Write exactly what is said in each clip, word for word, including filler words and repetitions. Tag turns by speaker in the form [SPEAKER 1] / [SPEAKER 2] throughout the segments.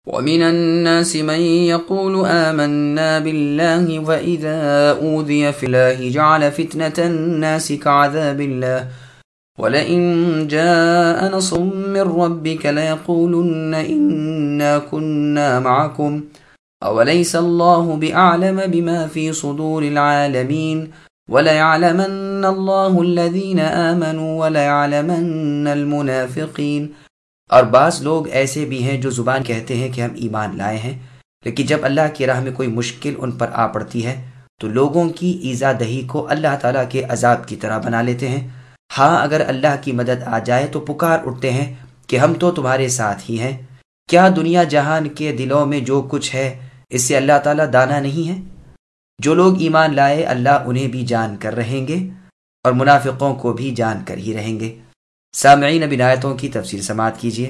[SPEAKER 1] ومن الناس من يقول آمنا بالله وإذا أوذي في الله جعل فتنة الناس كعذاب الله ولئن جاء نصر من ربك ليقولن إنا كنا معكم أوليس الله بأعلم بما في صدور العالمين وليعلمن الله الذين آمنوا وليعلمن المنافقين۔ اور بعض لوگ ایسے بھی ہیں جو زبان کہتے ہیں کہ ہم ایمان لائے ہیں، لیکن جب اللہ کی راہ میں کوئی مشکل ان پر آ پڑتی ہے تو لوگوں کی ایذا دہی کو اللہ تعالیٰ کے عذاب کی طرح بنا لیتے ہیں۔ ہاں اگر اللہ کی مدد آ جائے تو پکار اٹھتے ہیں کہ ہم تو تمہارے ساتھ ہی ہیں۔ کیا دنیا جہان کے دلوں میں جو کچھ ہے اس سے اللہ تعالیٰ دانا نہیں ہے؟ جو لوگ ایمان لائے اللہ انہیں بھی جان کر رہیں گے اور منافقوں کو بھی جان کر ہی رہیں گے۔ سامعین، اب ان آیتوں کی تفسیر سماعت کیجیے۔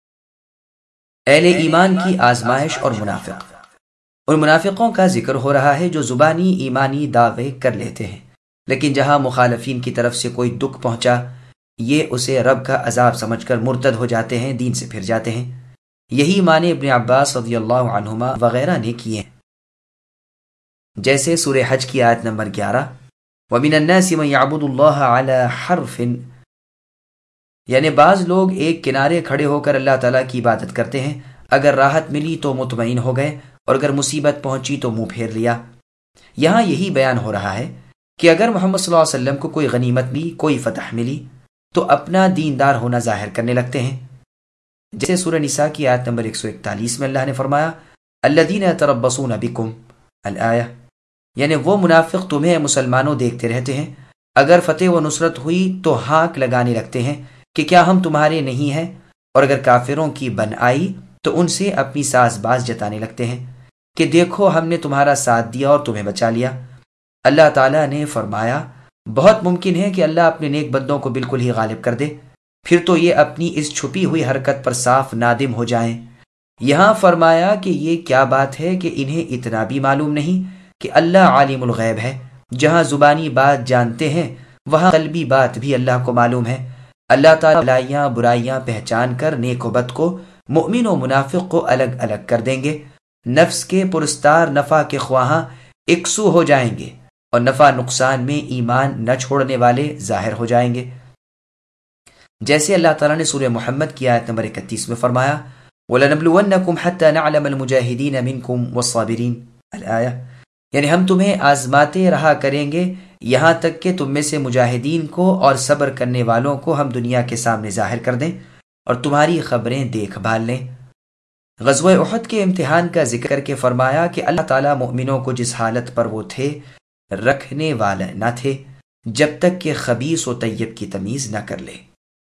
[SPEAKER 1] اہل ایمان کی آزمائش اور منافق۔ ان منافقوں کا ذکر ہو رہا ہے جو زبانی ایمانی دعوے کر لیتے ہیں، لیکن جہاں مخالفین کی طرف سے کوئی دکھ پہنچا یہ اسے رب کا عذاب سمجھ کر مرتد ہو جاتے ہیں، دین سے پھر جاتے ہیں۔ یہی معنی ابن عباس رضی اللہ عنہما وغیرہ نے کیے ہیں، جیسے سورہ حج کی آیت نمبر گیارہ، وَمِنَ النَّاسِ مَن يَعْبُدُ اللَّهَ عَلَى حَرْفٍ، یعنی بعض لوگ ایک کنارے کھڑے ہو کر اللہ تعالیٰ کی عبادت کرتے ہیں، اگر راحت ملی تو مطمئن ہو گئے اور اگر مصیبت پہنچی تو منہ پھیر لیا۔ یہاں یہی بیان ہو رہا ہے کہ اگر محمد صلی اللہ علیہ وسلم کو کوئی غنیمت ملی، کوئی فتح ملی تو اپنا دیندار ہونا ظاہر کرنے لگتے ہیں، جیسے سورہ نساء کی آیت نمبر ایک سو اکتالیس میں اللہ نے فرمایا الذین یتربصون بکم الآیہ، یعنی وہ منافق تمہیں مسلمانوں دیکھتے رہتے ہیں، اگر فتح و نصرت ہوئی تو ہانک لگانے لگتے ہیں کہ کیا ہم تمہارے نہیں ہیں، اور اگر کافروں کی بن آئی تو ان سے اپنی ساز باز جتانے لگتے ہیں کہ دیکھو ہم نے تمہارا ساتھ دیا اور تمہیں بچا لیا۔ اللہ تعالیٰ نے فرمایا بہت ممکن ہے کہ اللہ اپنے نیک بندوں کو بالکل ہی غالب کر دے، پھر تو یہ اپنی اس چھپی ہوئی حرکت پر صاف نادم ہو جائیں۔ یہاں فرمایا کہ یہ کیا بات ہے کہ انہیں اتنا بھی معلوم نہیں کہ اللہ عالم الغیب ہے، جہاں زبانی بات جانتے ہیں وہاں قلبی بات بھی اللہ کو معلوم ہے۔ اللہ تعالیٰ بھلائیاں برائیاں پہچان کر نیک و بد کو، مؤمن و منافق کو الگ الگ کر دیں گے۔ نفس کے پرستار نفع کے خواہاں اکسو ہو جائیں گے اور نفع نقصان میں ایمان نہ چھوڑنے والے ظاہر ہو جائیں گے، جیسے اللہ تعالیٰ نے سورہ محمد کی آیت نمبر اکتیس میں فرمایا وَلَنَبْلُوَنَّكُمْ حَتَّى نَعْلَمَ الْمُجَاهِدِينَ مِنْكُمْ وَالصَّابِرِينَ الآیہ، یعنی ہم تمہیں آزماتے رہا کریں گے یہاں تک کہ تم میں سے مجاہدین کو اور صبر کرنے والوں کو ہم دنیا کے سامنے ظاہر کر دیں اور تمہاری خبریں دیکھ بھال لیں۔ غزوہ احد کے امتحان کا ذکر کر کے فرمایا کہ اللہ تعالیٰ مؤمنوں کو جس حالت پر وہ تھے رکھنے والا نہ تھے جب تک کہ خبیث و طیب کی تمیز نہ کر لے۔